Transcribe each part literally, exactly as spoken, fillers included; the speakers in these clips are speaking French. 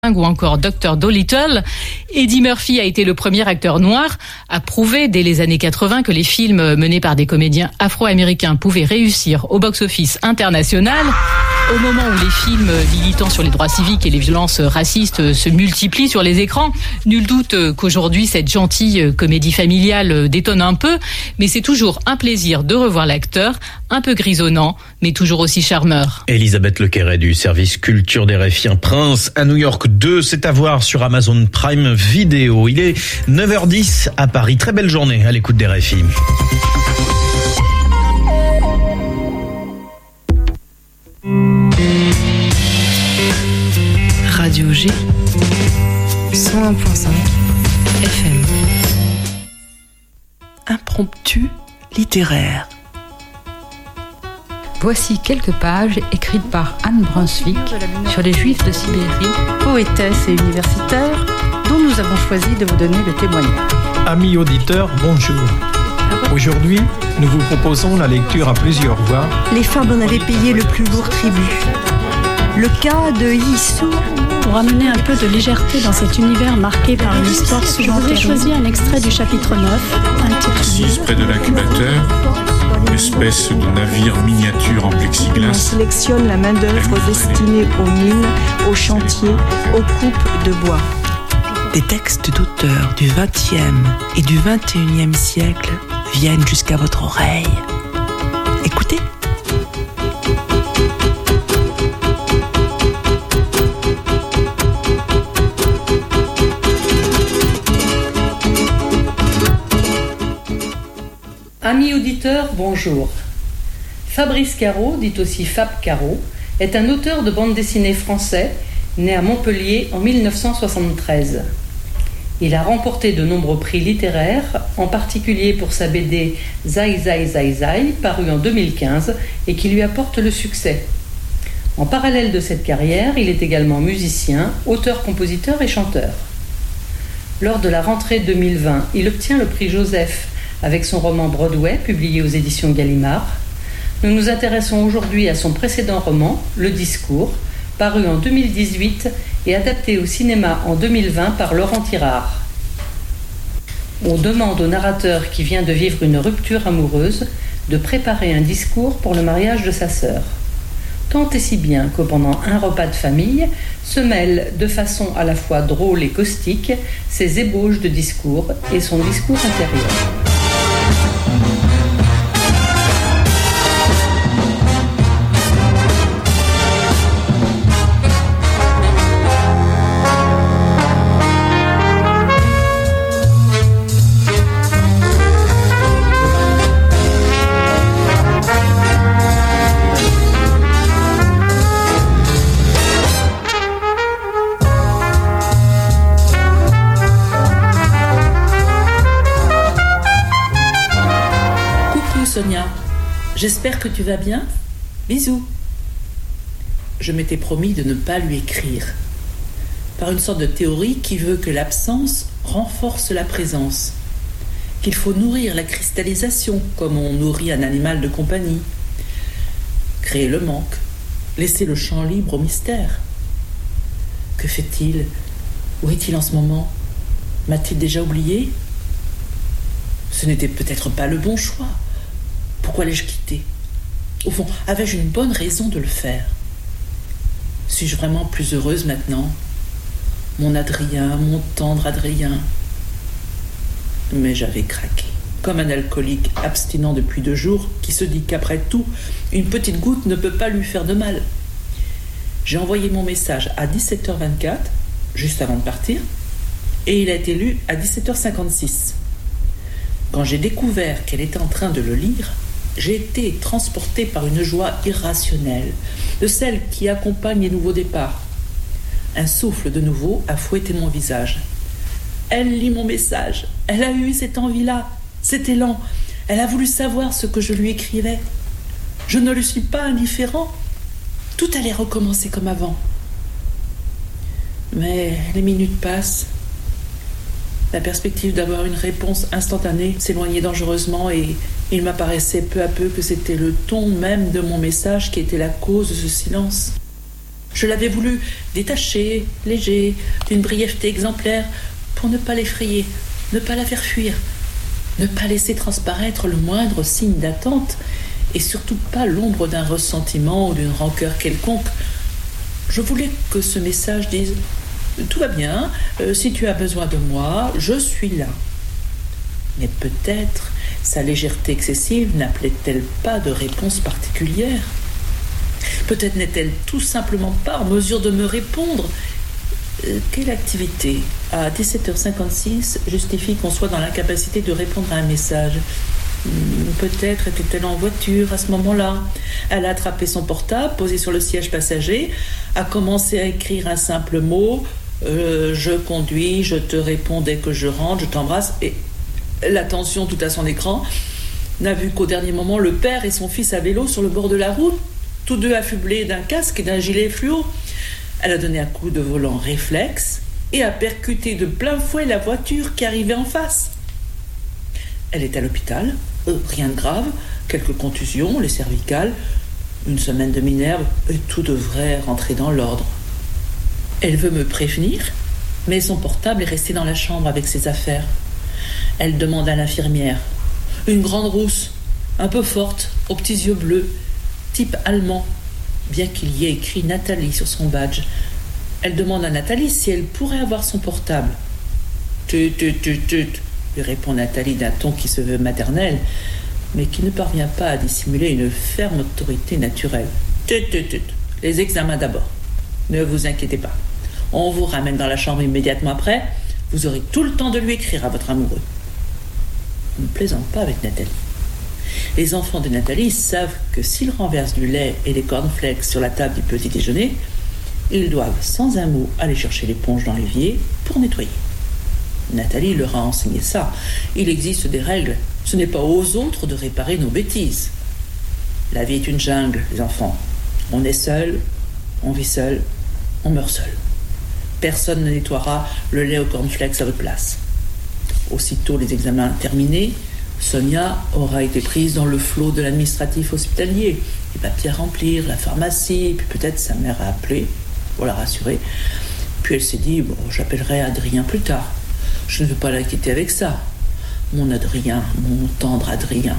ou encore docteur Dolittle. Eddie Murphy a été le premier acteur noir à prouver dès les années quatre-vingts que les films menés par des comédiens afro-américains pouvaient réussir au box-office international. Au moment où les films militant sur les droits civiques et les violences racistes se multiplient sur les écrans, nul doute qu'aujourd'hui cette gentille comédie familiale détonne un peu, mais c'est toujours un plaisir de revoir l'acteur, un peu grisonnant, mais toujours aussi charmeur. Elisabeth Lequeret du service culture des R F I, un prince à New York deux, c'est à voir sur Amazon Prime Video. Il est neuf heures dix à Paris. Très belle journée à l'écoute des R F I. Radio G, cent un virgule cinq F M. Impromptu littéraire. Voici quelques pages écrites par Anne Brunswick sur les Juifs de Sibérie, poétesse et universitaire, dont nous avons choisi de vous donner le témoignage. Amis auditeurs, bonjour. Aujourd'hui, nous vous proposons la lecture à plusieurs voix. Les femmes en avaient payé le plus lourd tribut. Le cas de Yissou. Pour amener un peu de légèreté dans cet univers marqué par une histoire souvent terrible, j'ai choisi un extrait du chapitre neuf, intitulé Assise près de l'incubateur, espèce de navire miniature en plexiglas. On sélectionne la main-d'œuvre destinée aux mines, aux chantiers, aux coupes de bois. Des textes d'auteurs du vingtième et du vingt et unième siècle viennent jusqu'à votre oreille. Écoutez. Amis auditeurs, bonjour. Fabrice Caro, dit aussi Fab Caro, est un auteur de bande dessinée français, né à Montpellier en mille neuf cent soixante-treize. Il a remporté de nombreux prix littéraires, en particulier pour sa B D Zai Zai Zai Zai, parue en deux mille quinze, et qui lui apporte le succès. En parallèle de cette carrière, il est également musicien, auteur-compositeur et chanteur. Lors de la rentrée deux mille vingt, il obtient le prix Joseph avec son roman Broadway, publié aux éditions Gallimard. Nous nous intéressons aujourd'hui à son précédent roman, Le Discours, paru en deux mille dix-huit et adapté au cinéma en deux mille vingt par Laurent Tirard. On demande au narrateur qui vient de vivre une rupture amoureuse de préparer un discours pour le mariage de sa sœur. Tant et si bien que pendant un repas de famille se mêlent de façon à la fois drôle et caustique ses ébauches de discours et son discours intérieur. Sonia, j'espère que tu vas bien. Bisous. Je m'étais promis de ne pas lui écrire, par une sorte de théorie qui veut que l'absence renforce la présence, qu'il faut nourrir la cristallisation comme on nourrit un animal de compagnie, créer le manque, laisser le champ libre au mystère. Que fait-il? Où est-il en ce moment? M'a-t-il déjà oublié? Ce n'était peut-être pas le bon choix. Pourquoi l'ai-je quitté? Au fond, avais-je une bonne raison de le faire? Suis-je vraiment plus heureuse maintenant? Mon Adrien, mon tendre Adrien. Mais j'avais craqué, comme un alcoolique abstinent depuis deux jours qui se dit qu'après tout, une petite goutte ne peut pas lui faire de mal. J'ai envoyé mon message à dix-sept heures vingt-quatre, juste avant de partir, et il a été lu à dix-sept heures cinquante-six. Quand j'ai découvert qu'elle était en train de le lire, j'ai été transportée par une joie irrationnelle, de celle qui accompagne les nouveaux départs. Un souffle de nouveau a fouetté mon visage. Elle lit mon message. Elle a eu cette envie-là, cet élan. Elle a voulu savoir ce que je lui écrivais. Je ne lui suis pas indifférent. Tout allait recommencer comme avant. Mais les minutes passent. La perspective d'avoir une réponse instantanée s'éloignait dangereusement et il m'apparaissait peu à peu que c'était le ton même de mon message qui était la cause de ce silence. Je l'avais voulu détaché, léger, d'une brièveté exemplaire, pour ne pas l'effrayer, ne pas la faire fuir, ne pas laisser transparaître le moindre signe d'attente, et surtout pas l'ombre d'un ressentiment ou d'une rancœur quelconque. Je voulais que ce message dise « Tout va bien, euh, si tu as besoin de moi, je suis là ». Mais peut-être sa légèreté excessive n'appelait-elle pas de réponse particulière. Peut-être n'est-elle tout simplement pas en mesure de me répondre. Euh, quelle activité, à dix-sept heures cinquante-six, justifie qu'on soit dans l'incapacité de répondre à un message ? Peut-être était-elle en voiture à ce moment-là. Elle a attrapé son portable, posé sur le siège passager, a commencé à écrire un simple mot euh, « Je conduis, je te réponds dès que je rentre, je t'embrasse » et l'attention tout à son écran, n'a vu qu'au dernier moment le père et son fils à vélo sur le bord de la route, tous deux affublés d'un casque et d'un gilet fluo. Elle a donné un coup de volant réflexe et a percuté de plein fouet la voiture qui arrivait en face. Elle est à l'hôpital, euh, rien de grave, quelques contusions, les cervicales, une semaine de Minerve, et tout devrait rentrer dans l'ordre. Elle veut me prévenir, mais son portable est resté dans la chambre avec ses affaires. Elle demande à l'infirmière, une grande rousse, un peu forte, aux petits yeux bleus, type allemand, bien qu'il y ait écrit Nathalie sur son badge. Elle demande à Nathalie si elle pourrait avoir son portable. Tut, tut, tut, tut, lui répond Nathalie d'un ton qui se veut maternel, mais qui ne parvient pas à dissimuler une ferme autorité naturelle. Tut, tut, tut, les examens d'abord. Ne vous inquiétez pas. On vous ramène dans la chambre immédiatement après. Vous aurez tout le temps de lui écrire à votre amoureux. On ne plaisante pas avec Nathalie. Les enfants de Nathalie savent que s'ils renversent du lait et des cornflakes sur la table du petit déjeuner, ils doivent sans un mot aller chercher l'éponge dans l'évier pour nettoyer. Nathalie leur a enseigné ça. Il existe des règles. Ce n'est pas aux autres de réparer nos bêtises. La vie est une jungle, les enfants. On est seul, on vit seul, on meurt seul. Personne ne nettoiera le lait aux cornflakes à votre place. Aussitôt les examens terminés, Sonia aura été prise dans le flot de l'administratif hospitalier. Les papiers à remplir, la pharmacie, puis peut-être sa mère a appelé pour la rassurer. Puis elle s'est dit, bon, j'appellerai Adrien plus tard. Je ne veux pas l'inquiéter avec ça. Mon Adrien, mon tendre Adrien.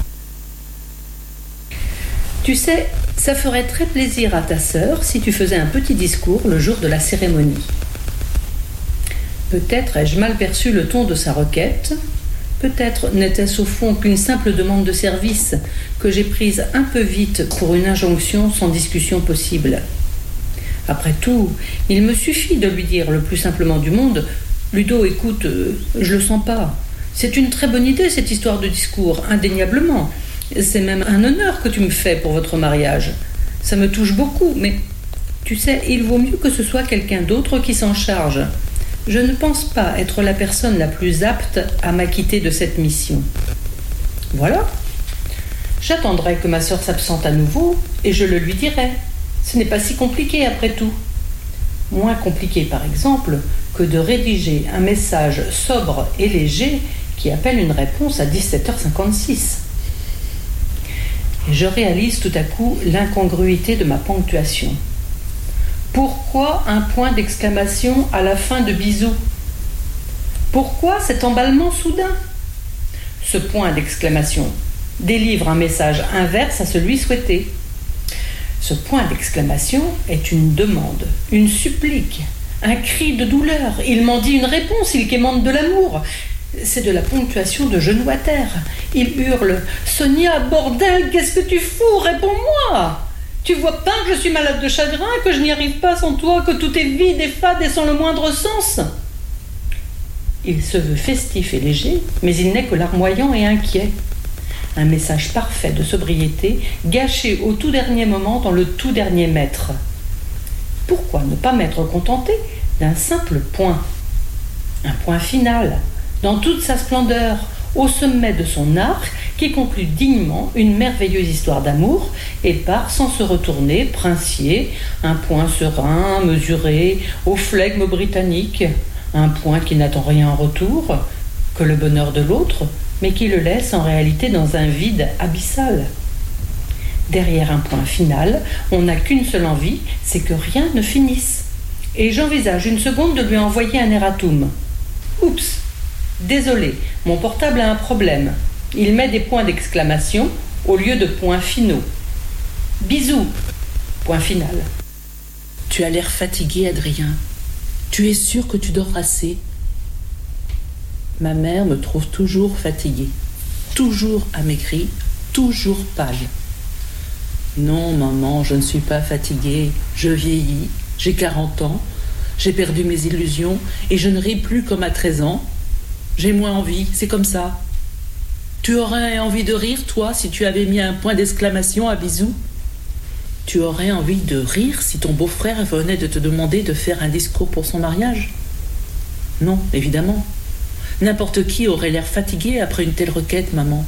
Tu sais, ça ferait très plaisir à ta sœur si tu faisais un petit discours le jour de la cérémonie. Peut-être ai-je mal perçu le ton de sa requête. Peut-être n'était-ce au fond qu'une simple demande de service que j'ai prise un peu vite pour une injonction sans discussion possible. Après tout, il me suffit de lui dire le plus simplement du monde « Ludo, écoute, je le sens pas. C'est une très bonne idée cette histoire de discours, indéniablement. C'est même un honneur que tu me fais pour votre mariage. Ça me touche beaucoup, mais tu sais, il vaut mieux que ce soit quelqu'un d'autre qui s'en charge. Je ne pense pas être la personne la plus apte à m'acquitter de cette mission. Voilà. J'attendrai que ma sœur s'absente à nouveau et je le lui dirai. Ce n'est pas si compliqué après tout. Moins compliqué, par exemple, que de rédiger un message sobre et léger qui appelle une réponse à dix-sept heures cinquante-six. Et je réalise tout à coup l'incongruité de ma ponctuation. Pourquoi un point d'exclamation à la fin de bisous ? Pourquoi cet emballement soudain ? Ce point d'exclamation délivre un message inverse à celui souhaité. Ce point d'exclamation est une demande, une supplique, un cri de douleur. Il m'en dit une réponse, il quémande de l'amour. C'est de la ponctuation de genoux à terre. Il hurle « Sonia, bordel, qu'est-ce que tu fous ? Réponds-moi ! Tu vois pas que je suis malade de chagrin, que je n'y arrive pas sans toi, que tout est vide et fade et sans le moindre sens ?» Il se veut festif et léger, mais il n'est que larmoyant et inquiet. Un message parfait de sobriété, gâché au tout dernier moment dans le tout dernier mètre. Pourquoi ne pas m'être contenté d'un simple point ? Un point final, dans toute sa splendeur, au sommet de son arc, qui conclut dignement une merveilleuse histoire d'amour et part sans se retourner, princier, un point serein, mesuré, au flegme britannique, un point qui n'attend rien en retour, que le bonheur de l'autre, mais qui le laisse en réalité dans un vide abyssal. Derrière un point final, on n'a qu'une seule envie, c'est que rien ne finisse. Et j'envisage une seconde de lui envoyer un erratum. Oups, désolé, mon portable a un problème. Il met des points d'exclamation au lieu de points finaux. Bisous, point final. Tu as l'air fatigué, Adrien. Tu es sûr que tu dors assez? Ma mère me trouve toujours fatiguée, toujours amaigrie, toujours pâle. Non, maman, je ne suis pas fatiguée. Je vieillis, j'ai quarante ans, j'ai perdu mes illusions et je ne ris plus comme à treize ans. J'ai moins envie, c'est comme ça. Tu aurais envie de rire, toi, si tu avais mis un point d'exclamation à Bisou? Tu aurais envie de rire si ton beau-frère venait de te demander de faire un discours pour son mariage? Non, évidemment. N'importe qui aurait l'air fatigué après une telle requête, maman.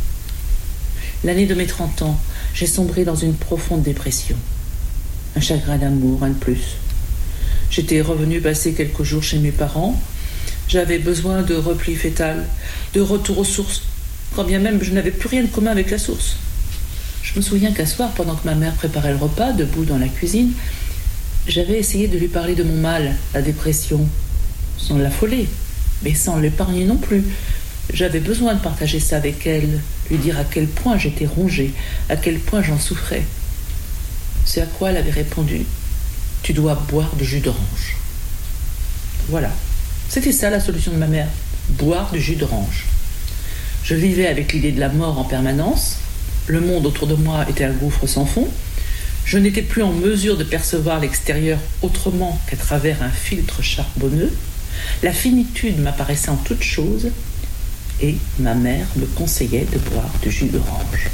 L'année de mes trente ans, j'ai sombré dans une profonde dépression. Un chagrin d'amour, un de plus. J'étais revenue passer quelques jours chez mes parents. J'avais besoin de repli fœtal, de retour aux sources, quand bien même je n'avais plus rien de commun avec la source. Je me souviens qu'un soir, pendant que ma mère préparait le repas, debout dans la cuisine, j'avais essayé de lui parler de mon mal, la dépression, sans l'affoler, mais sans l'épargner non plus. J'avais besoin de partager ça avec elle, lui dire à quel point j'étais rongée, à quel point j'en souffrais. C'est à quoi elle avait répondu: « Tu dois boire du jus d'orange. » Voilà, c'était ça la solution de ma mère, boire du jus d'orange. Je vivais avec l'idée de la mort en permanence, le monde autour de moi était un gouffre sans fond, je n'étais plus en mesure de percevoir l'extérieur autrement qu'à travers un filtre charbonneux, la finitude m'apparaissait en toutes choses, et ma mère me conseillait de boire du jus d'orange.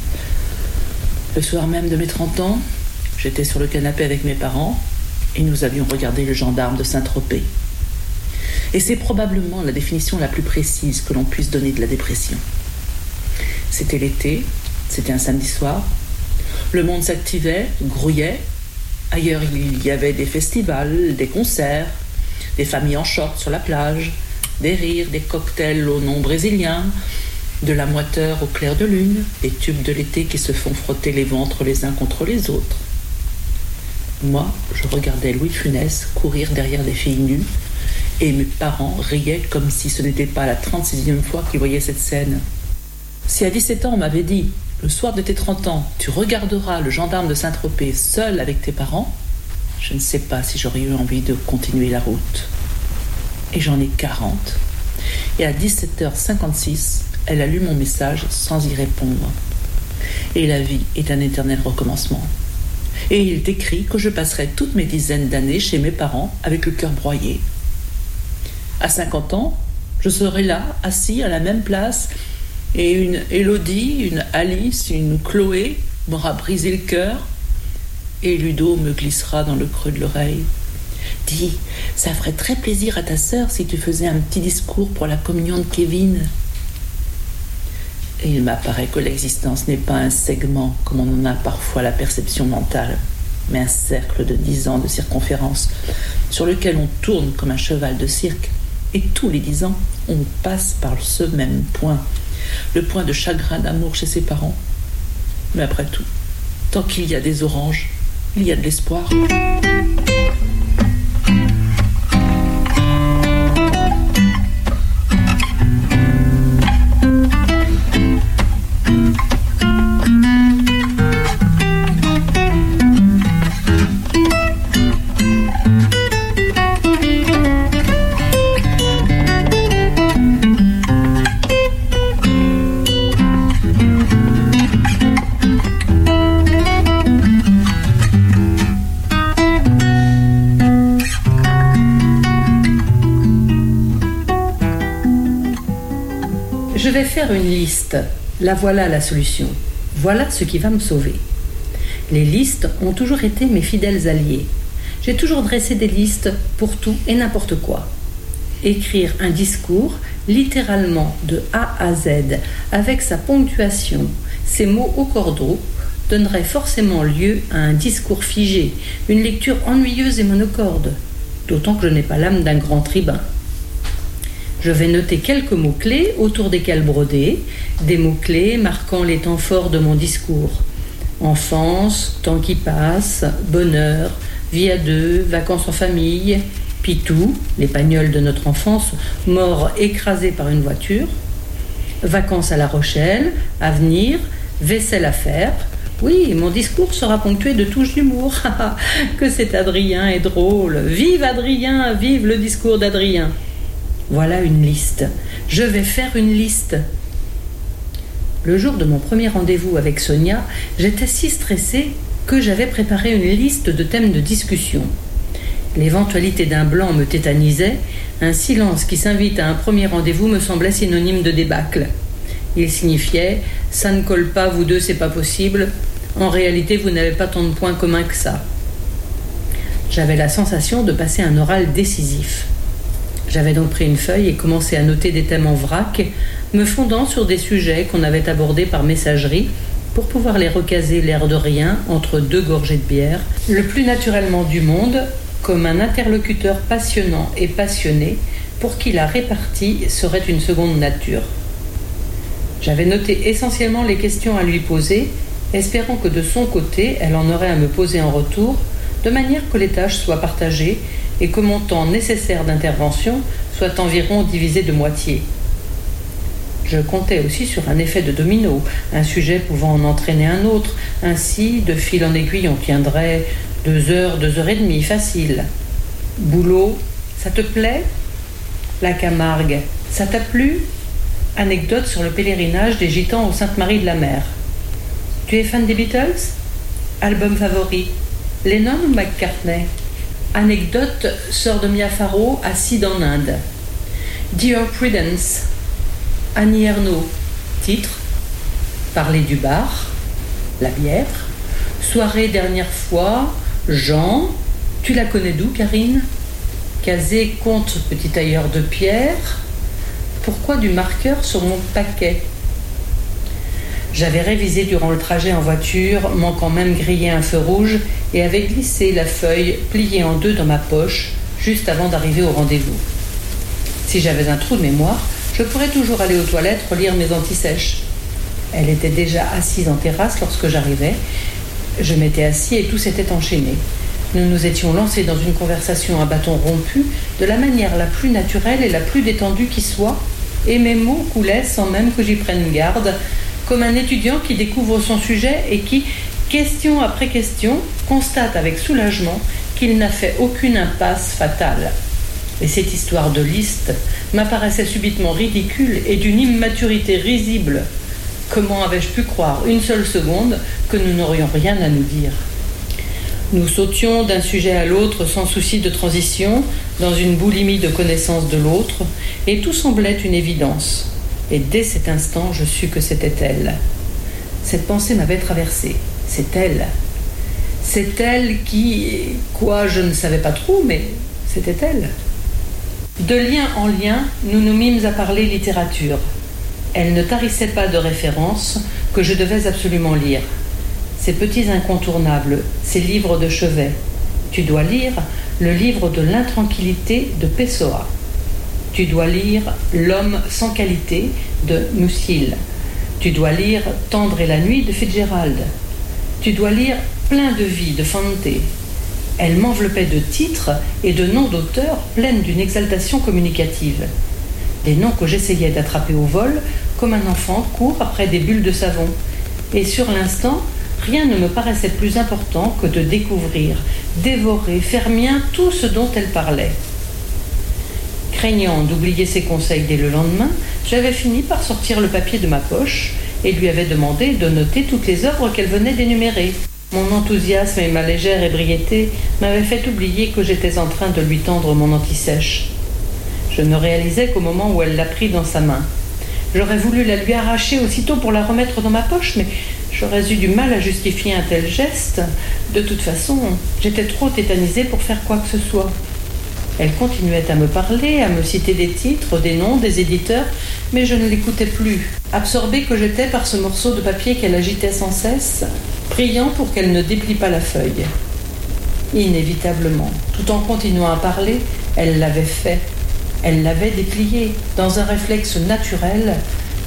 Le soir même de mes trente ans, j'étais sur le canapé avec mes parents et nous avions regardé Le Gendarme de Saint-Tropez. Et c'est probablement la définition la plus précise que l'on puisse donner de la dépression. C'était l'été, c'était un samedi soir, le monde s'activait, grouillait, ailleurs il y avait des festivals, des concerts, des familles en short sur la plage, des rires, des cocktails au nom brésilien, de la moiteur au clair de lune, des tubes de l'été qui se font frotter les ventres les uns contre les autres. Moi, je regardais Louis de Funès courir derrière des filles nues et mes parents riaient comme si ce n'était pas la trente-sixième fois qu'ils voyaient cette scène. Si à dix-sept ans on m'avait dit, le soir de tes trente ans, tu regarderas Le Gendarme de Saint-Tropez seul avec tes parents, je ne sais pas si j'aurais eu envie de continuer la route. Et j'en ai quarante. Et à dix-sept heures cinquante-six, elle a lu mon message sans y répondre. Et la vie est un éternel recommencement. Et il est écrit que je passerai toutes mes dizaines d'années chez mes parents avec le cœur broyé. À cinquante ans, je serai là, assis à la même place, et une Élodie, une Alice, une Chloé m'aura brisé le cœur, et Ludo me glissera dans le creux de l'oreille. Dis, ça ferait très plaisir à ta sœur si tu faisais un petit discours pour la communion de Kevin. Et il m'apparaît que l'existence n'est pas un segment, comme on en a parfois la perception mentale, mais un cercle de dix ans de circonférence, sur lequel on tourne comme un cheval de cirque. Et tous les dix ans, on passe par ce même point, le point de chagrin d'amour chez ses parents. Mais après tout, tant qu'il y a des oranges, il y a de l'espoir. Je vais faire une liste. La voilà la solution. Voilà ce qui va me sauver. Les listes ont toujours été mes fidèles alliés. J'ai toujours dressé des listes pour tout et n'importe quoi. Écrire un discours, littéralement de A à Z, avec sa ponctuation, ses mots au cordeau, donnerait forcément lieu à un discours figé, une lecture ennuyeuse et monocorde, d'autant que je n'ai pas l'âme d'un grand tribun. Je vais noter quelques mots-clés autour desquels broder, des mots-clés marquant les temps forts de mon discours. Enfance, temps qui passe, bonheur, vie à deux, vacances en famille, Pitou, l'épagnol de notre enfance, mort écrasé par une voiture, vacances à La Rochelle, avenir, vaisselle à faire. Oui, mon discours sera ponctué de touches d'humour. Que cet Adrien est drôle. Vive Adrien, vive le discours d'Adrien. Voilà une liste. Je vais faire une liste. Le jour de mon premier rendez-vous avec Sonia, j'étais si stressée que j'avais préparé une liste de thèmes de discussion. L'éventualité d'un blanc me tétanisait, un silence qui s'invite à un premier rendez-vous me semblait synonyme de débâcle. Il signifiait « ça ne colle pas, vous deux, c'est pas possible. En réalité, vous n'avez pas tant de points communs que ça. » J'avais la sensation de passer un oral décisif. J'avais donc pris une feuille et commencé à noter des thèmes en vrac, me fondant sur des sujets qu'on avait abordés par messagerie pour pouvoir les recaser l'air de rien entre deux gorgées de bière, le plus naturellement du monde, comme un interlocuteur passionnant et passionné pour qui la répartie serait une seconde nature. J'avais noté essentiellement les questions à lui poser, espérant que de son côté, elle en aurait à me poser en retour, de manière que les tâches soient partagées et que mon temps nécessaire d'intervention soit environ divisé de moitié. Je comptais aussi sur un effet de domino, un sujet pouvant en entraîner un autre. Ainsi, de fil en aiguille, on tiendrait deux heures, deux heures et demie, facile. Boulot, ça te plaît? La Camargue, ça t'a plu? Anecdote sur le pèlerinage des Gitans au Sainte-Marie-de-la-Mer. Tu es fan des Beatles? Album favori? Lennon ou McCartney? Anecdote, sœur de Mia Farrow, acide en Inde. Dear Prudence, Annie Ernaux. Titre, parler du bar, la bière. Soirée dernière fois, Jean. Tu la connais d'où, Karine? Casé compte petit tailleur de pierre. Pourquoi du marqueur sur mon paquet? J'avais révisé durant le trajet en voiture, manquant même griller un feu rouge, et avait glissé la feuille pliée en deux dans ma poche, juste avant d'arriver au rendez-vous. Si j'avais un trou de mémoire, je pourrais toujours aller aux toilettes relire mes antisèches. Elle était déjà assise en terrasse lorsque j'arrivais. Je m'étais assis et tout s'était enchaîné. Nous nous étions lancés dans une conversation à bâton rompu, de la manière la plus naturelle et la plus détendue qui soit, et mes mots coulaient sans même que j'y prenne garde, comme un étudiant qui découvre son sujet et qui, question après question, constate avec soulagement qu'il n'a fait aucune impasse fatale. Et cette histoire de liste m'apparaissait subitement ridicule et d'une immaturité risible. Comment avais-je pu croire une seule seconde que nous n'aurions rien à nous dire? Nous sautions d'un sujet à l'autre sans souci de transition, dans une boulimie de connaissance de l'autre, et tout semblait une évidence. Et dès cet instant, je sus que c'était elle. Cette pensée m'avait traversée. C'est elle. C'est elle qui... Quoi, je ne savais pas trop, mais c'était elle. De lien en lien, nous nous mîmes à parler littérature. Elle ne tarissait pas de références que je devais absolument lire. Ces petits incontournables, ces livres de chevet. Tu dois lire le livre de l'intranquillité de Pessoa. Tu dois lire L'homme sans qualité de Musil. Tu dois lire Tendre et la nuit de Fitzgerald. Tu dois lire Plein de vie de Fante. Elle m'enveloppait de titres et de noms d'auteurs pleines d'une exaltation communicative. Des noms que j'essayais d'attraper au vol, comme un enfant court après des bulles de savon. Et sur l'instant, rien ne me paraissait plus important que de découvrir, dévorer, faire mien tout ce dont elle parlait. Craignant d'oublier ses conseils dès le lendemain, j'avais fini par sortir le papier de ma poche et lui avais demandé de noter toutes les œuvres qu'elle venait d'énumérer. Mon enthousiasme et ma légère ébriété m'avaient fait oublier que j'étais en train de lui tendre mon antisèche. Je ne réalisais qu'au moment où elle l'a pris dans sa main. J'aurais voulu la lui arracher aussitôt pour la remettre dans ma poche, mais j'aurais eu du mal à justifier un tel geste. De toute façon, j'étais trop tétanisée pour faire quoi que ce soit. Elle continuait à me parler, à me citer des titres, des noms, des éditeurs, mais je ne l'écoutais plus, absorbée que j'étais par ce morceau de papier qu'elle agitait sans cesse, priant pour qu'elle ne déplie pas la feuille. Inévitablement, tout en continuant à parler, elle l'avait fait. Elle l'avait déplié, dans un réflexe naturel,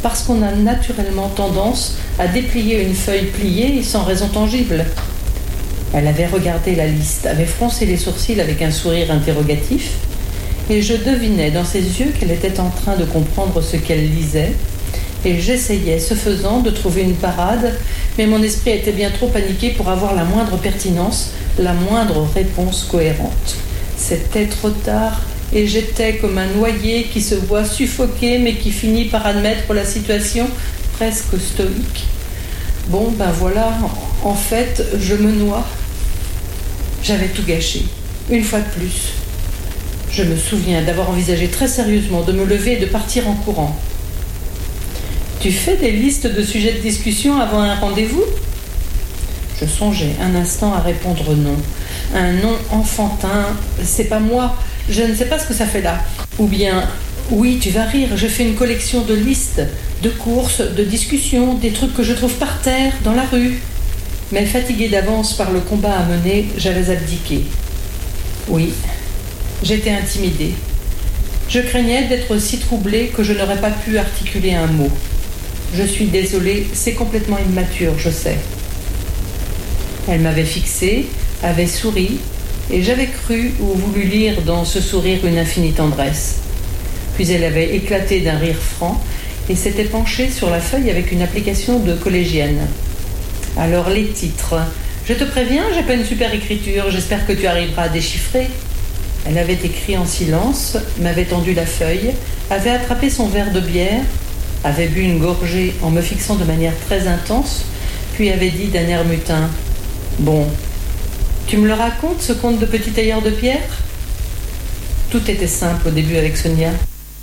parce qu'on a naturellement tendance à déplier une feuille pliée sans raison tangible. Elle avait regardé la liste, avait froncé les sourcils avec un sourire interrogatif, et je devinais dans ses yeux qu'elle était en train de comprendre ce qu'elle lisait, et j'essayais, ce faisant, de trouver une parade, mais mon esprit était bien trop paniqué pour avoir la moindre pertinence, la moindre réponse cohérente. C'était trop tard, et j'étais comme un noyé qui se voit suffoquer, mais qui finit par admettre la situation presque stoïque. Bon, ben voilà, en fait, je me noie. J'avais tout gâché, une fois de plus. Je me souviens d'avoir envisagé très sérieusement de me lever et de partir en courant. Tu fais des listes de sujets de discussion avant un rendez-vous ? Je songeais un instant à répondre non. Un non enfantin, c'est pas moi, je ne sais pas ce que ça fait là. Ou bien, oui, tu vas rire, je fais une collection de listes, de courses, de discussions, des trucs que je trouve par terre, dans la rue. Mais fatiguée d'avance par le combat à mener, j'avais abdiqué. Oui, j'étais intimidée. Je craignais d'être si troublée que je n'aurais pas pu articuler un mot. Je suis désolée, c'est complètement immature, je sais. Elle m'avait fixée, avait souri, et j'avais cru ou voulu lire dans ce sourire une infinie tendresse. Puis elle avait éclaté d'un rire franc et s'était penchée sur la feuille avec une application de collégienne. Alors les titres. Je te préviens, j'ai pas une super écriture, j'espère que tu arriveras à déchiffrer. Elle avait écrit en silence, m'avait tendu la feuille, avait attrapé son verre de bière, avait bu une gorgée en me fixant de manière très intense, puis avait dit d'un air mutin : « Bon, tu me le racontes, ce conte de petit tailleur de pierre ?» Tout était simple au début avec Sonia.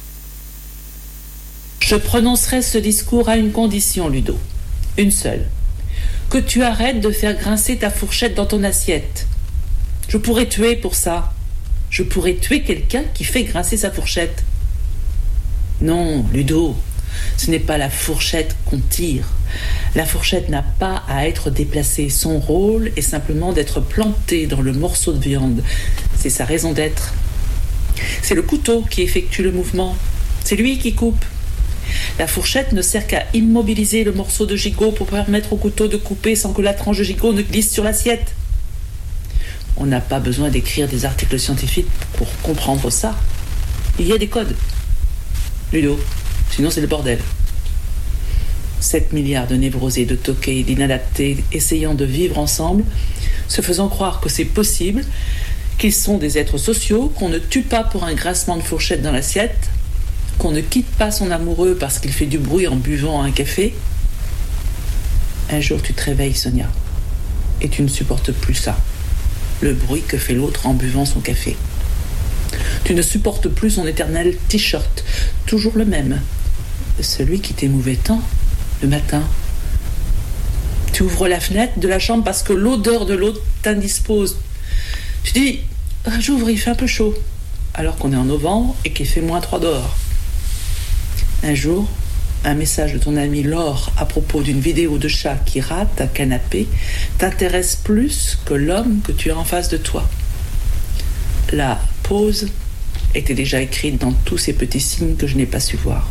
Je prononcerai ce discours à une condition, Ludo. Une seule. Que tu arrêtes de faire grincer ta fourchette dans ton assiette. Je pourrais tuer pour ça. Je pourrais tuer quelqu'un qui fait grincer sa fourchette. Non, Ludo, ce n'est pas la fourchette qu'on tire. La fourchette n'a pas à être déplacée. Son rôle est simplement d'être plantée dans le morceau de viande. C'est sa raison d'être. C'est le couteau qui effectue le mouvement. C'est lui qui coupe. La fourchette ne sert qu'à immobiliser le morceau de gigot pour permettre au couteau de couper sans que la tranche de gigot ne glisse sur l'assiette. On n'a pas besoin d'écrire des articles scientifiques pour comprendre ça. Il y a des codes. Ludo, sinon c'est le bordel. sept milliards de névrosés, de toqués, d'inadaptés, essayant de vivre ensemble, se faisant croire que c'est possible, qu'ils sont des êtres sociaux, qu'on ne tue pas pour un grincement de fourchette dans l'assiette, qu'on ne quitte pas son amoureux parce qu'il fait du bruit en buvant un café. Un jour, tu te réveilles, Sonia, et tu ne supportes plus ça, le bruit que fait l'autre en buvant son café. Tu ne supportes plus son éternel t-shirt, toujours le même, celui qui t'émouvait tant le matin. Tu ouvres la fenêtre de la chambre parce que l'odeur de l'autre t'indispose. Tu dis, ah, j'ouvre, il fait un peu chaud, alors qu'on est en novembre et qu'il fait moins trois dehors. Un jour, un message de ton ami Laure à propos d'une vidéo de chat qui rate un canapé t'intéresse plus que l'homme que tu as en face de toi. La pause était déjà écrite dans tous ces petits signes que je n'ai pas su voir.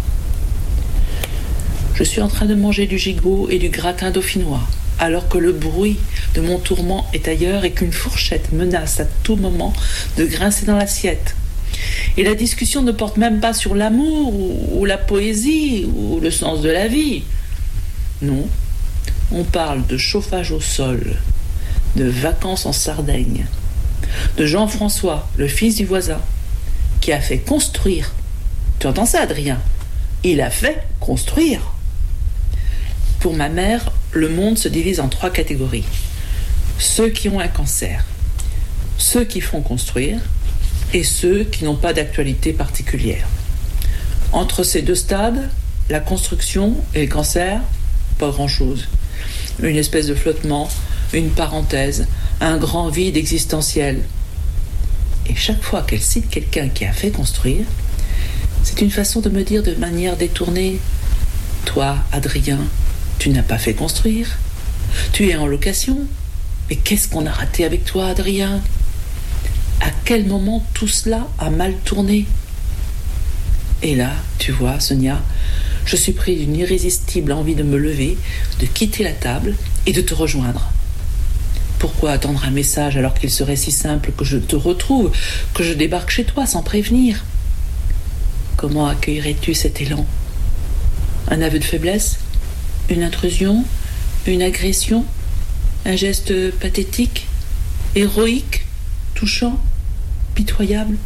Je suis en train de manger du gigot et du gratin dauphinois, alors que le bruit de mon tourment est ailleurs et qu'une fourchette menace à tout moment de grincer dans l'assiette. Et la discussion ne porte même pas sur l'amour ou, ou la poésie ou le sens de la vie. Non, on parle de chauffage au sol, de vacances en Sardaigne, de Jean-François, le fils du voisin, qui a fait construire. Tu entends ça, Adrien ? Il a fait construire. Pour ma mère, le monde se divise en trois catégories. Ceux qui ont un cancer, ceux qui font construire et ceux qui n'ont pas d'actualité particulière. Entre ces deux stades, la construction et le cancer, pas grand-chose. Une espèce de flottement, une parenthèse, un grand vide existentiel. Et chaque fois qu'elle cite quelqu'un qui a fait construire, c'est une façon de me dire de manière détournée : toi, Adrien, tu n'as pas fait construire. Tu es en location. Mais qu'est-ce qu'on a raté avec toi, Adrien ? À quel moment tout cela a mal tourné ? Et là, tu vois, Sonia, Je suis pris d'une irrésistible envie de me lever, de quitter la table et de te rejoindre. Pourquoi attendre un message alors qu'il serait si simple que je te retrouve, que je débarque chez toi sans prévenir? Comment accueillerais-tu cet élan? Un aveu de faiblesse? Une intrusion? Une agression? Un geste pathétique? Héroïque? Touchant? Pitoyable?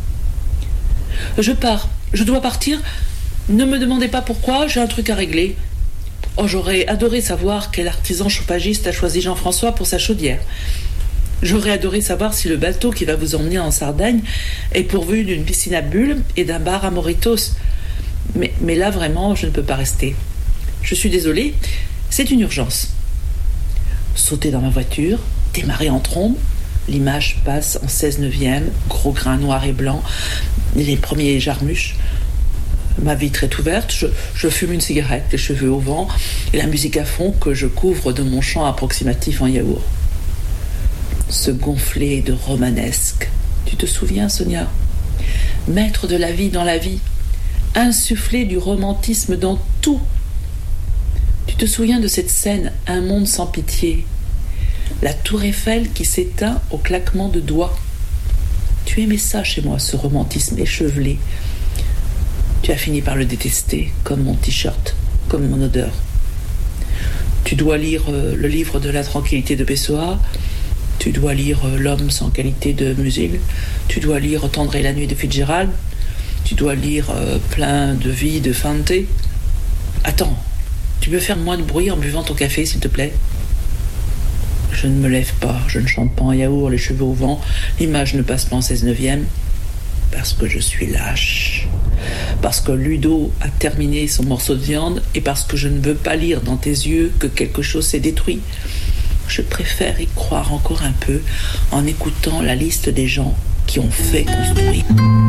Je pars, je dois partir. Ne me demandez pas pourquoi, j'ai un truc à régler. Oh, j'aurais adoré savoir quel artisan chauffagiste a choisi Jean-François pour sa chaudière. J'aurais adoré savoir si le bateau qui va vous emmener en Sardaigne est pourvu d'une piscine à bulles et d'un bar à mojitos. Mais, mais là, vraiment, je ne peux pas rester. Je suis désolée, c'est une urgence. Sauter dans ma voiture, démarrer en trombe, l'image passe en seize neuvième, gros grain noir et blanc, les premiers jarmuches. Ma vitre est ouverte, je, je fume une cigarette, les cheveux au vent, et la musique à fond que je couvre de mon chant approximatif en yaourt. Ce gonflé de romanesque. Tu te souviens, Sonia? Maître de la vie dans la vie, insufflé du romantisme dans tout. Tu te souviens de cette scène, un monde sans pitié, la tour Eiffel qui s'éteint au claquement de doigts. Tu aimais ça chez moi, ce romantisme échevelé. Tu as fini par le détester, comme mon t-shirt, comme mon odeur. Tu dois lire euh, le livre de la tranquillité de Pessoa, tu dois lire euh, L'homme sans qualité de Musil, tu dois lire Tendre et la nuit de Fitzgerald, tu dois lire euh, Plein de vie de Fante. Attends, tu peux faire moins de bruit en buvant ton café, s'il te plaît? Je ne me lève pas, je ne chante pas en yaourt, les cheveux au vent, l'image ne passe pas en seize neuvième, parce que je suis lâche. Parce que Ludo a terminé son morceau de viande et parce que je ne veux pas lire dans tes yeux que quelque chose s'est détruit. Je préfère y croire encore un peu en écoutant la liste des gens qui ont fait construire.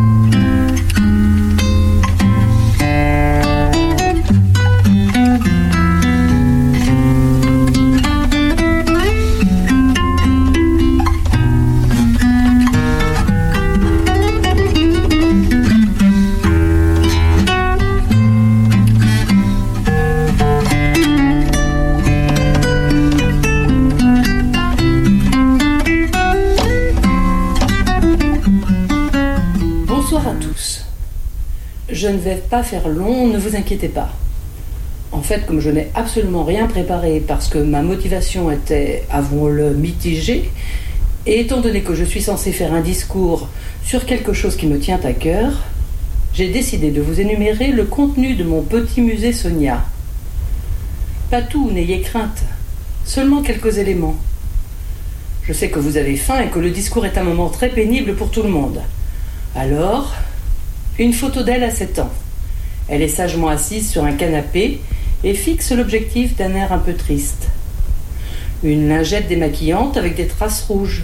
Je ne vais pas faire long, ne vous inquiétez pas. En fait, comme je n'ai absolument rien préparé parce que ma motivation était, avouons-le, mitigée, et étant donné que je suis censée faire un discours sur quelque chose qui me tient à cœur, j'ai décidé de vous énumérer le contenu de mon petit musée Sonia. Pas tout, n'ayez crainte, seulement quelques éléments. Je sais que vous avez faim et que le discours est un moment très pénible pour tout le monde. Alors... une photo d'elle à sept ans. Elle est sagement assise sur un canapé et fixe l'objectif d'un air un peu triste. Une lingette démaquillante avec des traces rouges.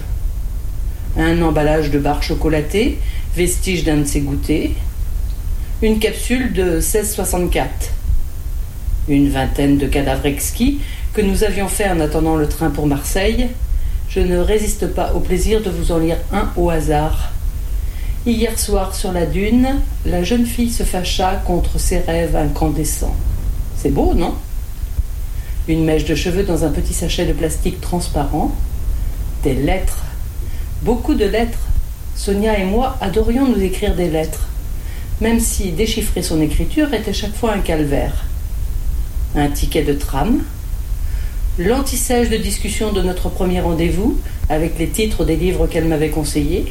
Un emballage de barres chocolatées, vestige d'un de ses goûters. Une capsule de seize soixante-quatre. Une vingtaine de cadavres exquis que nous avions fait en attendant le train pour Marseille. Je ne résiste pas au plaisir de vous en lire un au hasard. Hier soir, sur la dune, la jeune fille se fâcha contre ses rêves incandescents. C'est beau, non? Une mèche de cheveux dans un petit sachet de plastique transparent. Des lettres. Beaucoup de lettres. Sonia et moi adorions nous écrire des lettres, même si déchiffrer son écriture était chaque fois un calvaire. Un ticket de tram. L'anti-sèche de discussion de notre premier rendez-vous, avec les titres des livres qu'elle m'avait conseillés.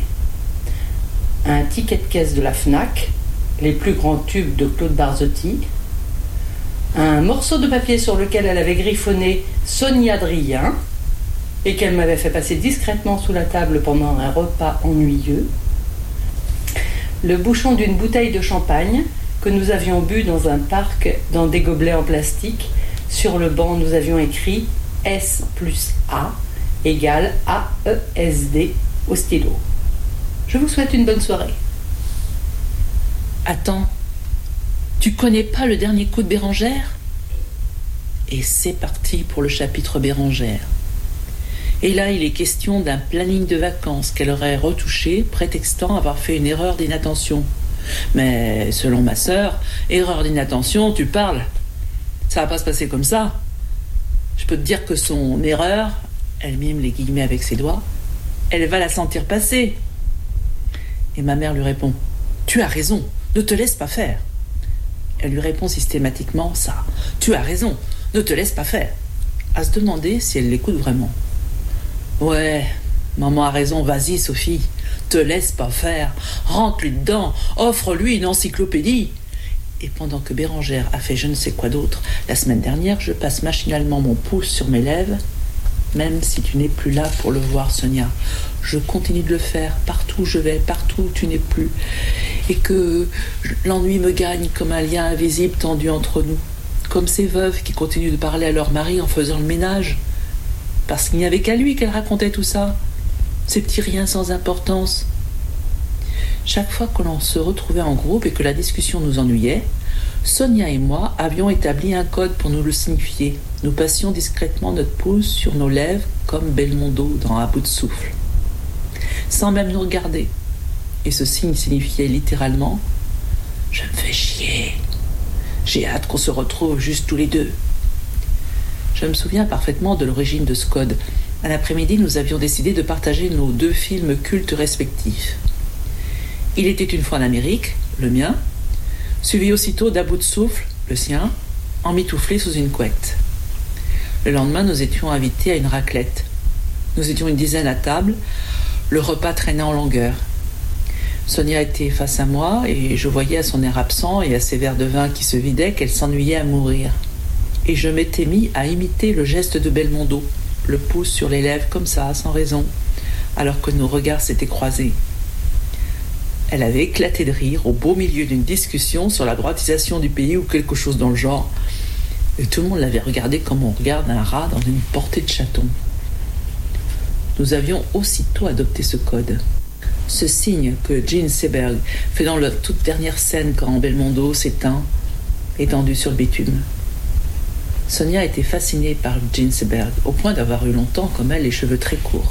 Un ticket de caisse de la Fnac, les plus grands tubes de Claude Barzotti, un morceau de papier sur lequel elle avait griffonné Sonia Drien et qu'elle m'avait fait passer discrètement sous la table pendant un repas ennuyeux, le bouchon d'une bouteille de champagne que nous avions bu dans un parc dans des gobelets en plastique. Sur le banc, nous avions écrit S plus A égale A E S D au stylo. Je vous souhaite une bonne soirée. Attends, tu connais pas le dernier coup de Bérengère? Et c'est parti pour le chapitre Bérengère. Et là, il est question d'un planning de vacances qu'elle aurait retouché, prétextant avoir fait une erreur d'inattention. Mais selon ma sœur, erreur d'inattention, tu parles. Ça va pas se passer comme ça. Je peux te dire que son erreur, elle mime les guillemets avec ses doigts, elle va la sentir passer. Et ma mère lui répond, tu as raison, ne te laisse pas faire. Elle lui répond systématiquement ça, tu as raison, ne te laisse pas faire. À se demander si elle l'écoute vraiment. Ouais, maman a raison, vas-y Sophie, te laisse pas faire, rentre-lui dedans, offre-lui une encyclopédie. Et pendant que Bérangère a fait je ne sais quoi d'autre, la semaine dernière, je passe machinalement mon pouce sur mes lèvres, même si tu n'es plus là pour le voir, Sonia. Je continue de le faire, partout où je vais, partout où tu n'es plus. Et que l'ennui me gagne comme un lien invisible tendu entre nous. Comme ces veuves qui continuent de parler à leur mari en faisant le ménage. Parce qu'il n'y avait qu'à lui qu'elle racontait tout ça. Ces petits riens sans importance. Chaque fois que l'on se retrouvait en groupe et que la discussion nous ennuyait, Sonia et moi avions établi un code pour nous le signifier. Nous passions discrètement notre pouce sur nos lèvres comme Belmondo dans À bout de souffle, sans même nous regarder. Et ce signe signifiait littéralement « Je me fais chier. J'ai hâte qu'on se retrouve juste tous les deux. » Je me souviens parfaitement de l'origine de ce code. À l'après-midi, nous avions décidé de partager nos deux films cultes respectifs. Il était une fois en Amérique, le mien, suivi aussitôt d'À bout de souffle, le sien, emmitouflé sous une couette. Le lendemain, nous étions invités à une raclette. Nous étions une dizaine à table, le repas traînait en longueur. Sonia était face à moi et je voyais à son air absent et à ses verres de vin qui se vidaient qu'elle s'ennuyait à mourir. Et je m'étais mis à imiter le geste de Belmondo, le pouce sur les lèvres comme ça, sans raison, alors que nos regards s'étaient croisés. Elle avait éclaté de rire au beau milieu d'une discussion sur la droitisation du pays ou quelque chose dans le genre. Et tout le monde l'avait regardé comme on regarde un rat dans une portée de chaton. Nous avions aussitôt adopté ce code. Ce signe que Gene Seberg fait dans la toute dernière scène quand Belmondo s'éteint, étendu sur le bitume. Sonia était fascinée par Gene Seberg, au point d'avoir eu longtemps, comme elle, les cheveux très courts.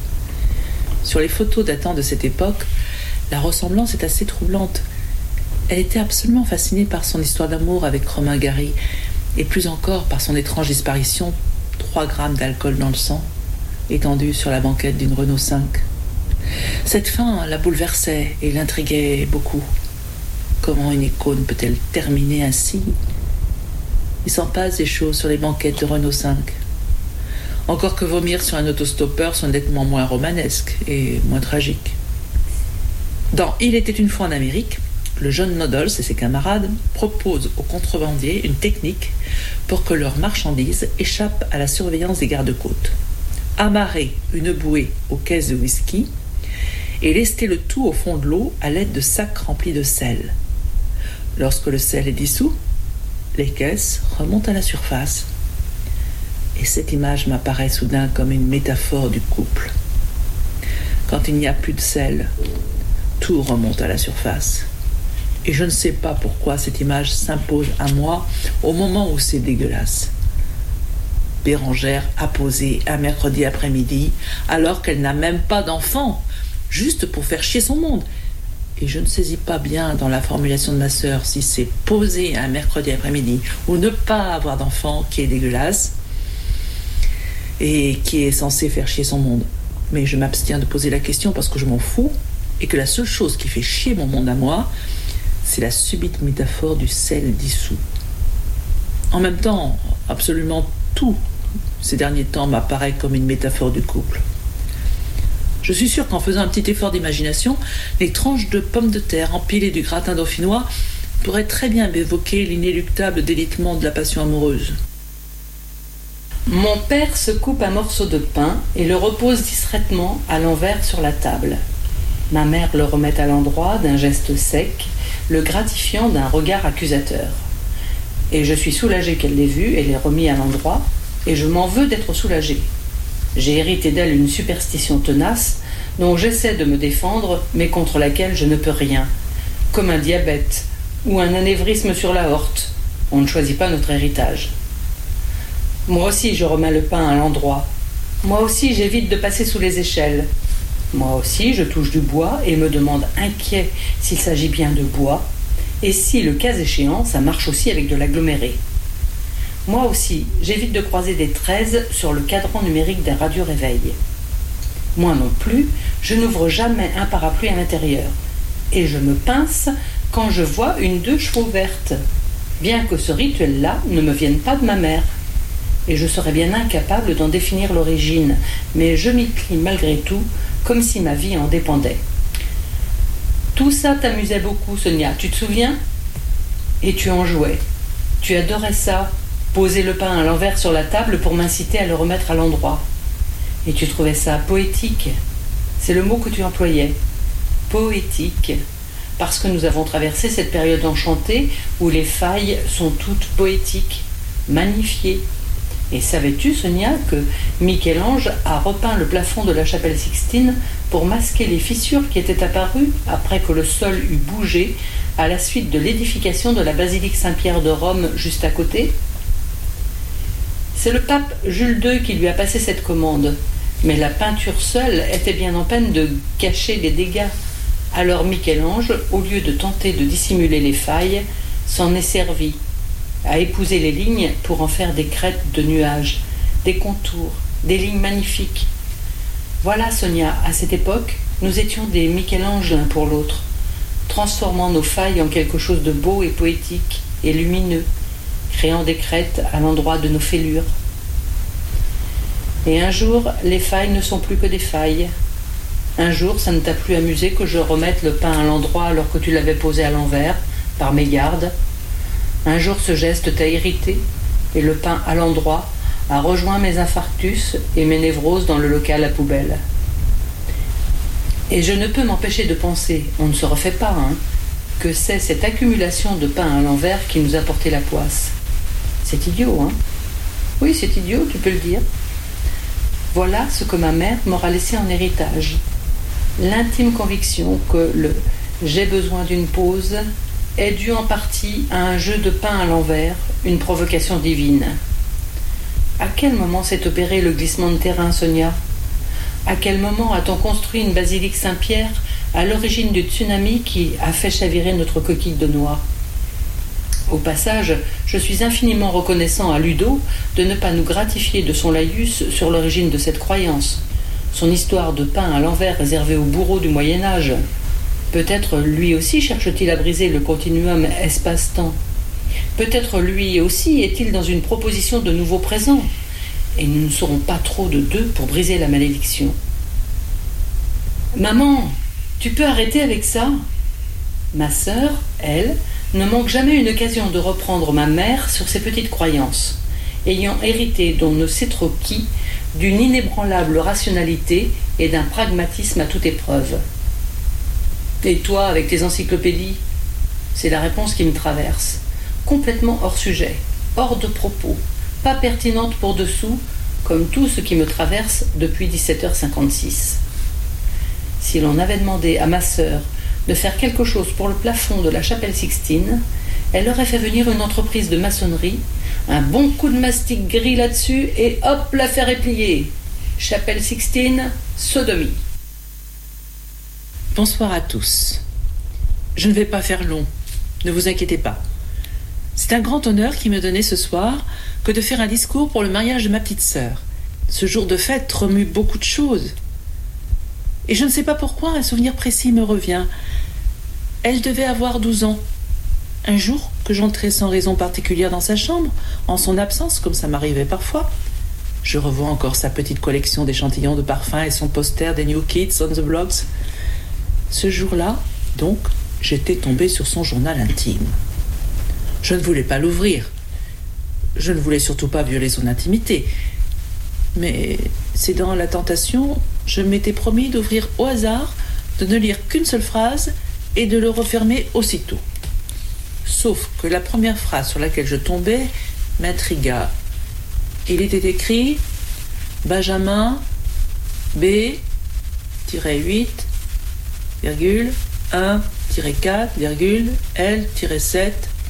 Sur les photos datant de cette époque, la ressemblance est assez troublante. Elle était absolument fascinée par son histoire d'amour avec Romain Gary, et plus encore par son étrange disparition, trois grammes d'alcool dans le sang, étendu sur la banquette d'une Renault cinq. Cette fin la bouleversait et l'intriguait beaucoup. Comment une icône peut-elle terminer ainsi ? Il s'en passe des choses sur les banquettes de Renault cinq. Encore que vomir sur un autostoppeur soit nettement moins romanesque et moins tragique. Dans Il était une fois en Amérique, le jeune Noodles et ses camarades proposent aux contrebandiers une technique pour que leurs marchandises échappent à la surveillance des gardes-côtes. Amarrer une bouée aux caisses de whisky et lester le tout au fond de l'eau à l'aide de sacs remplis de sel. Lorsque le sel est dissous, les caisses remontent à la surface. Et cette image m'apparaît soudain comme une métaphore du couple. Quand il n'y a plus de sel, tout remonte à la surface. Et je ne sais pas pourquoi cette image s'impose à moi au moment où c'est dégueulasse. Bérangère a posé un mercredi après-midi alors qu'elle n'a même pas d'enfant, juste pour faire chier son monde. Et je ne saisis pas bien dans la formulation de ma sœur si c'est poser un mercredi après-midi ou ne pas avoir d'enfant qui est dégueulasse et qui est censé faire chier son monde. Mais je m'abstiens de poser la question parce que je m'en fous et que la seule chose qui fait chier mon monde à moi, c'est la subite métaphore du sel dissous. En même temps, absolument tout ces derniers temps m'apparaît comme une métaphore du couple. Je suis sûre qu'en faisant un petit effort d'imagination, les tranches de pommes de terre empilées du gratin dauphinois pourraient très bien m'évoquer l'inéluctable délitement de la passion amoureuse. Mon père se coupe un morceau de pain et le repose discrètement à l'envers sur la table. Ma mère le remet à l'endroit d'un geste sec, le gratifiant d'un regard accusateur. Et je suis soulagée qu'elle l'ait vu et l'ait remis à l'endroit, et je m'en veux d'être soulagée. J'ai hérité d'elle une superstition tenace dont j'essaie de me défendre, mais contre laquelle je ne peux rien. Comme un diabète ou un anévrisme sur l'aorte. On ne choisit pas notre héritage. Moi aussi, je remets le pain à l'endroit. Moi aussi, j'évite de passer sous les échelles. Moi aussi, je touche du bois et me demande inquiet s'il s'agit bien de bois et si, le cas échéant, ça marche aussi avec de l'aggloméré. Moi aussi, j'évite de croiser des treize sur le cadran numérique d'un radio-réveil. Moi non plus, je n'ouvre jamais un parapluie à l'intérieur. Et je me pince quand je vois une deux chevaux verte, bien que ce rituel-là ne me vienne pas de ma mère. Et je serais bien incapable d'en définir l'origine, mais je m'y plie malgré tout, comme si ma vie en dépendait. Tout ça t'amusait beaucoup, Sonia, tu te souviens ? Et tu en jouais. Tu adorais ça, poser le pain à l'envers sur la table pour m'inciter à le remettre à l'endroit. Et tu trouvais ça poétique. C'est le mot que tu employais. Poétique. Parce que nous avons traversé cette période enchantée où les failles sont toutes poétiques, magnifiées. Et savais-tu, Sonia, que Michel-Ange a repeint le plafond de la chapelle Sixtine pour masquer les fissures qui étaient apparues après que le sol eut bougé à la suite de l'édification de la basilique Saint-Pierre de Rome juste à côté ? C'est le pape Jules deux qui lui a passé cette commande, mais la peinture seule était bien en peine de cacher les dégâts. Alors Michel-Ange, au lieu de tenter de dissimuler les failles, s'en est servi, a épousé les lignes pour en faire des crêtes de nuages, des contours, des lignes magnifiques. Voilà, Sonia, à cette époque, nous étions des Michel-Ange l'un pour l'autre, transformant nos failles en quelque chose de beau et poétique et lumineux, créant des crêtes à l'endroit de nos fêlures. Et un jour, les failles ne sont plus que des failles. Un jour, ça ne t'a plus amusé que je remette le pain à l'endroit alors que tu l'avais posé à l'envers, par mégarde. Un jour, ce geste t'a irrité, et le pain à l'endroit a rejoint mes infarctus et mes névroses dans le local à poubelle. Et je ne peux m'empêcher de penser, on ne se refait pas, hein, que c'est cette accumulation de pain à l'envers qui nous a porté la poisse. C'est idiot, hein ? Oui, c'est idiot, tu peux le dire. Voilà ce que ma mère m'aura laissé en héritage. L'intime conviction que le « j'ai besoin d'une pause » est dû en partie à un jeu de pain à l'envers, une provocation divine. À quel moment s'est opéré le glissement de terrain, Sonia ? À quel moment a-t-on construit une basilique Saint-Pierre à l'origine du tsunami qui a fait chavirer notre coquille de noix ? Au passage, je suis infiniment reconnaissant à Ludo de ne pas nous gratifier de son laïus sur l'origine de cette croyance, son histoire de pain à l'envers réservée aux bourreaux du Moyen-Âge. Peut-être lui aussi cherche-t-il à briser le continuum espace-temps. Peut-être lui aussi est-il dans une proposition de nouveau présent. Et nous ne serons pas trop de deux pour briser la malédiction. Maman, tu peux arrêter avec ça ? Ma sœur, elle, ne manque jamais une occasion de reprendre ma mère sur ses petites croyances, ayant hérité d'on ne sait trop qui, d'une inébranlable rationalité et d'un pragmatisme à toute épreuve. Et toi, avec tes encyclopédies ? C'est la réponse qui me traverse. Complètement hors sujet, hors de propos, pas pertinente pour dessous, comme tout ce qui me traverse depuis dix-sept heures cinquante-six. Si l'on avait demandé à ma sœur de faire quelque chose pour le plafond de la chapelle Sixtine, elle aurait fait venir une entreprise de maçonnerie, un bon coup de mastic gris là-dessus et hop, l'affaire est pliée. Chapelle Sixtine, sodomie. Bonsoir à tous. Je ne vais pas faire long, ne vous inquiétez pas. C'est un grand honneur qui me donnait ce soir que de faire un discours pour le mariage de ma petite sœur. Ce jour de fête remue beaucoup de choses. Et je ne sais pas pourquoi un souvenir précis me revient. Elle devait avoir douze ans. Un jour que j'entrais sans raison particulière dans sa chambre, en son absence, comme ça m'arrivait parfois. Je revois encore sa petite collection d'échantillons de parfums et son poster des New Kids on the Blocks. Ce jour-là, donc, j'étais tombée sur son journal intime. Je ne voulais pas l'ouvrir. Je ne voulais surtout pas violer son intimité. Mais cédant à la tentation, je m'étais promis d'ouvrir au hasard, de ne lire qu'une seule phrase et de le refermer aussitôt. Sauf que la première phrase sur laquelle je tombais m'intrigua. Il était écrit « Benjamin B huit, un quatre, L sept, point. »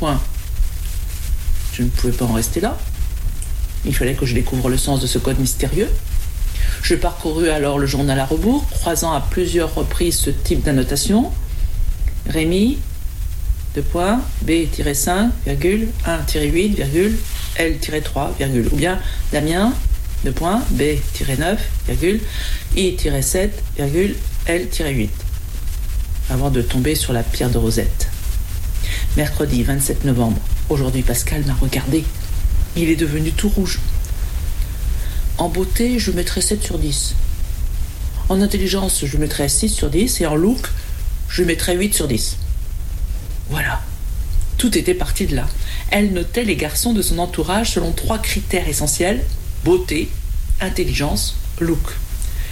Je ne pouvais pas en rester là. Il fallait que je découvre le sens de ce code mystérieux. Je parcourus alors le journal à rebours, croisant à plusieurs reprises ce type d'annotation. Rémi, deux points, B cinq, virgule, un huit, virgule, L trois, virgule. Ou bien Damien, deux points, B neuf, virgule, I sept, virgule, L huit. Avant de tomber sur la pierre de Rosette. Mercredi vingt-sept novembre. Aujourd'hui, Pascal m'a regardé. Il est devenu tout rouge. En beauté, je mettrais sept sur dix. En intelligence, je mettrais six sur dix. Et en look, je mettrais huit sur dix. Voilà. Tout était parti de là. Elle notait les garçons de son entourage selon trois critères essentiels. Beauté, intelligence, look.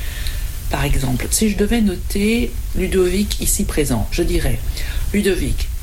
Par exemple, si je devais noter Ludovic ici présent, je dirais Ludovic,